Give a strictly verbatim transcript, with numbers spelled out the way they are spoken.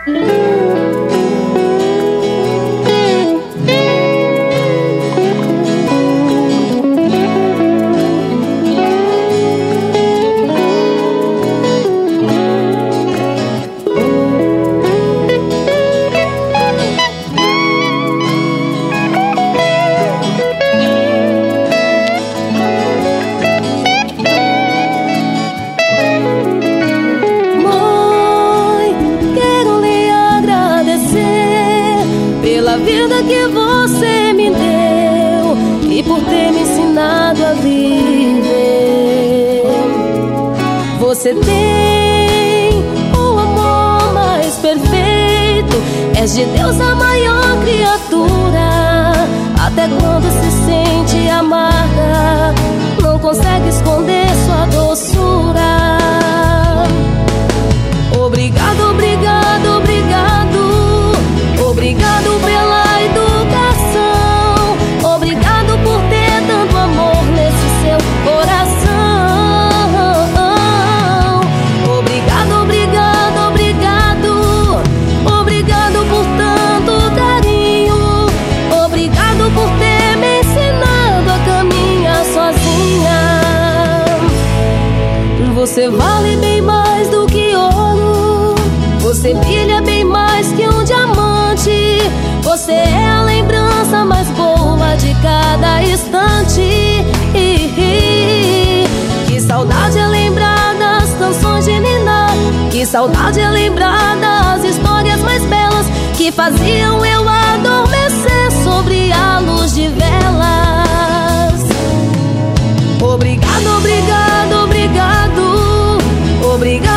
Pela vida que você me deu e por ter me ensinado a viver. Você tem o amor mais perfeito, és de Deus a maior criatura. Até quando se sente amarga, não consegue esconder sua doçura. Obrigado, obrigado, obrigado. Obrigado pela educação, obrigado por ter tanto amor nesse seu coração. Obrigado, obrigado, obrigado, obrigado por tanto carinho. Obrigado por ter me ensinado a caminhar sozinha. Você vale bem mais do que ouro, você brilha bem mais que um diamante. Você é a lembrança mais boa de cada instante. Que saudade é lembrar das canções de Niná. Que saudade é lembrar das histórias mais belas que faziam eu adormecer sobre a luz de velas. Obrigado, obrigado, obrigado, obrigado.